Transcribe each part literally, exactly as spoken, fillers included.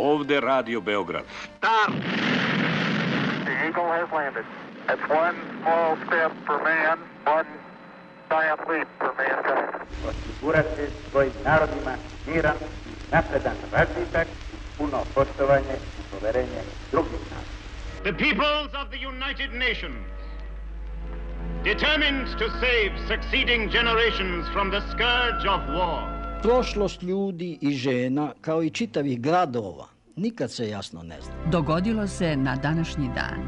ovde Radio Beograd. Start! The Eagle has landed. That's one small step for man, one giant leap for mankind. Osigurati svojim narodima miran, napredan razvitak, puno poštovanje i poverenje drugih naroda. The peoples of the United Nations, determined to save succeeding generations from the scourge of war. Prošlost ljudi i žena, kao i čitavih gradova, nikad se jasno ne zna. Dogodilo se na današnji dan.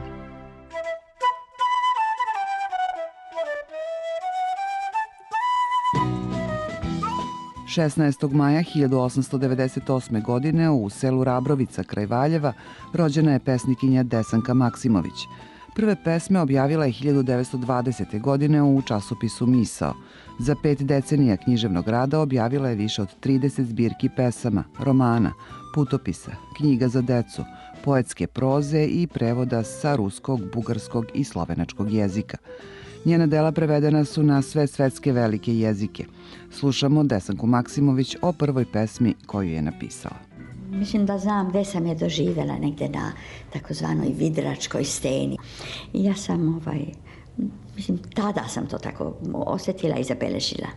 šesnaestog maja hiljadu osamsto devedeset osme. godine u selu Rabrovica kraj Valjeva rođena je pesnikinja Desanka Maksimović. Prve pesme objavila je hiljadu devetsto dvadesete. godine u časopisu Misao. Za pet decenija književnog rada objavila je više od trideset zbirki pesama, romana, putopisa, knjiga za decu, poetske proze i prevoda sa ruskog, bugarskog i slovenačkog jezika. Njena dela prevedena su na sve svetske velike jezike. Slušamo Desanku Maksimović o prvoj pesmi koju je napisala. Mislim da znam gde sam je doživjela, negde na takozvanoj Vidračkoj steni. I ja sam, ovaj, mislim, tada sam to tako osjetila i zabeležila.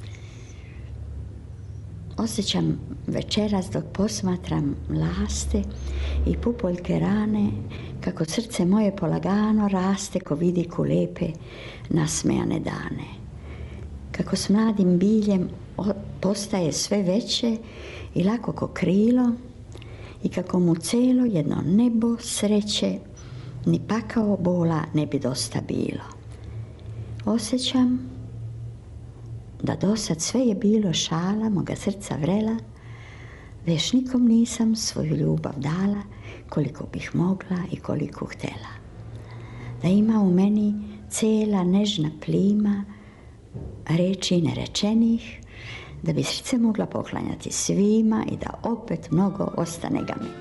Osjećam večeras dok posmatram laste i pupoljke rane, kako srce moje polagano raste ko vidiku lepe nasmejane dane. Kako s mladim biljem postaje sve veće i lako ko krilo i kako mu celo jedno nebo sreće ni pakao bola ne bi dosta bilo. Osjećam da dosad sve je bilo šala moga srca vrela, da još nikom nisam svoju ljubav dala koliko bih mogla i koliko htela. Da ima u meni cela nežna plima reči nerečenih, da bi srce mogla poklanjati svima i da opet mnogo ostane ga mi.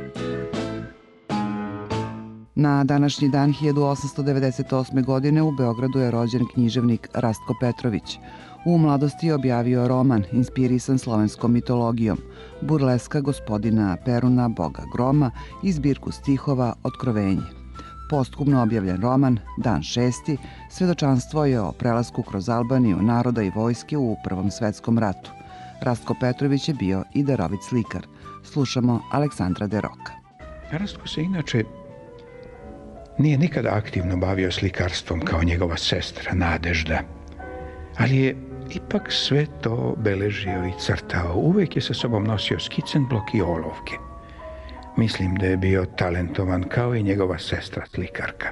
Na današnji dan hiljadu osamsto devedeset osme. godine u Beogradu je rođen književnik Rastko Petrović. U mladosti je objavio roman inspirisan slovenskom mitologijom, Burleska gospodina Peruna, boga groma i zbirku stihova Otkrovenje. Posthumno objavljen roman Dan šesti svedočanstvo je o prelasku kroz Albaniju naroda i vojske u Prvom svetskom ratu. Rastko Petrović je bio i darovit slikar. Slušamo Aleksandra de Roka. Rastko se inače nije nikada aktivno bavio slikarstvom kao njegova sestra Nadežda, ali je ipak sve to beležio i crtao. Uvek je sa sobom nosio skicenblok i olovke. Mislim da je bio talentovan kao i njegova sestra slikarka.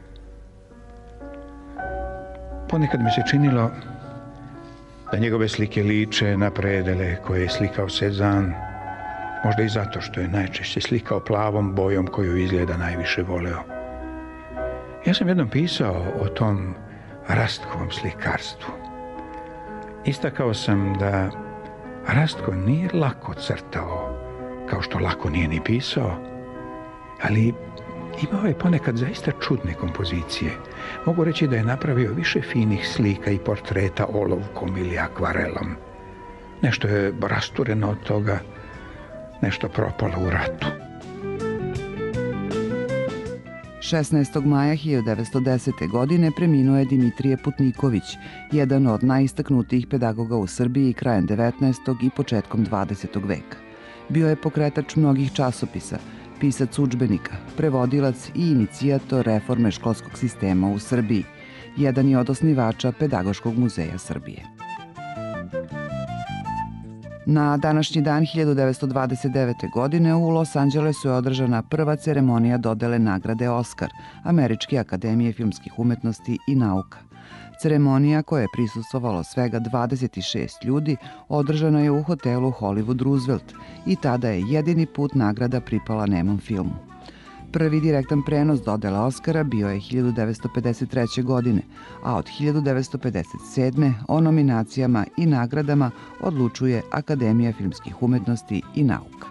Ponekad mi se činilo da njegove slike liče na predele koje je slikao Cezanne, možda i zato što je najčešće slikao plavom bojom koju izgleda najviše voleo. Ja sam jednom pisao o tom Rastkovom slikarstvu. Istakao sam da Rastko nije lako crtao, kao što lako nije ni pisao, ali imao je ponekad zaista čudne kompozicije. Mogu reći da je napravio više finih slika i portreta olovkom ili akvarelom. Nešto je rastureno od toga, nešto propalo u ratu. šesnaestog maja hiljadu devetsto desete. godine preminuo je Dimitrije Putniković, jedan od najistaknutijih pedagoga u Srbiji krajem devetnaestog i početkom dvadesetog veka. Bio je pokretač mnogih časopisa, pisac udžbenika, prevodilac i inicijator reforme školskog sistema u Srbiji. Jedan je od osnivača Pedagoškog muzeja Srbije. Na današnji dan hiljadu devetsto dvadeset devete. godine u Los Angelesu je održana prva ceremonija dodele nagrade Oskar, Američke akademije filmskih umetnosti i nauka. Ceremonija, koja je prisustvovalo svega dvadeset šest ljudi, održana je u hotelu Hollywood Roosevelt i tada je jedini put nagrada pripala nemom filmu. Prvi direktan prenos dodele Oskara bio je hiljadu devetsto pedeset treće. godine, a od hiljadu devetsto pedeset sedme. o nominacijama i nagradama odlučuje Akademija filmskih umetnosti i nauka.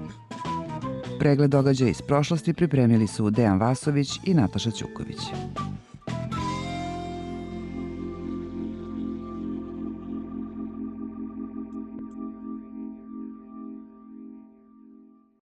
Pregled događaja iz prošlosti pripremili su Dejan Vasović i Nataša Ćuković.